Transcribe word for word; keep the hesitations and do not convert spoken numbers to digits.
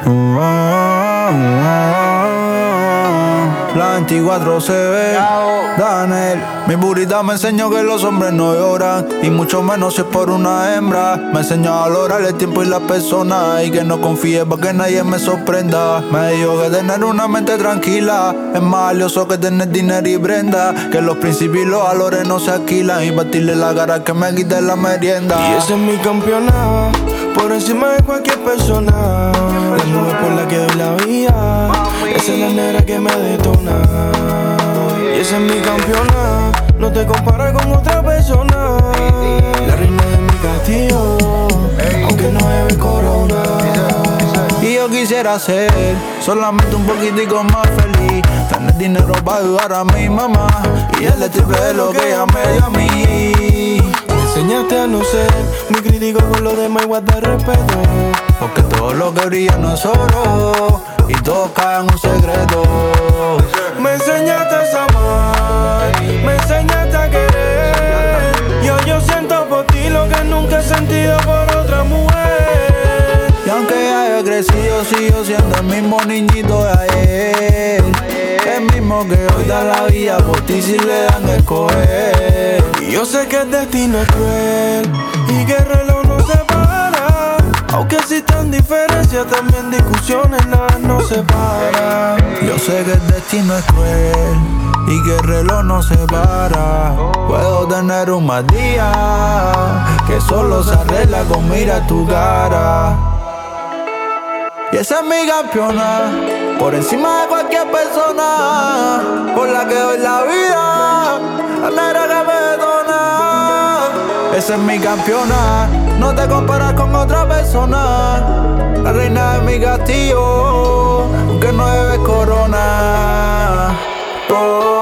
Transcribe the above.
Uh, uh, uh, La veinticuatro se ve, Daniel. Mi burrita me enseñó que los hombres no lloran, y mucho menos si es por una hembra. Me enseñó a valorar el tiempo y la persona, y que no confíe para que nadie me sorprenda. Me dijo que tener una mente tranquila es más valioso que tener dinero y prenda, que los principios y los valores no se alquilan, y batirle la cara que me quite la merienda. Y ese es mi campeonato, por encima de cualquier persona. La nube por la que doy la vida, esa es la negra que me detona. Y ese es mi campeonato, no te comparas con otra persona. La reina de mi castillo, aunque no bebe corona. Y yo quisiera ser solamente un poquitico más feliz, tener dinero para ayudar a mi mamá y darle triple de lo que ella me dio a mí. Me enseñaste a no ser muy crítico con los demás y guardar respeto, porque todo lo que brilla no es oro, y todo cae en un secreto. Me enseñaste a amar, me enseñaste a querer, y hoy yo siento por ti lo que nunca he sentido por otra mujer. Y aunque ya yo he crecido, sigo siendo el mismo niñito de ayer, el mismo que hoy da la vida por ti si le dan a escoger. Y yo sé que el destino es cruel y que el reloj no se para, aunque existan diferencias, también discusiones, nada nos separa. Yo sé que el destino es cruel y que el reloj no se para. Puedo tener un mal día que solo se arregla con mirar tu cara. Y esa es mi campeona, por encima de cualquier persona, por la que doy la vida, la negra que me detona. Esa es mi campeona, no te comparas con otra persona. La reina de mi castillo, aunque no bebes corona. Oh.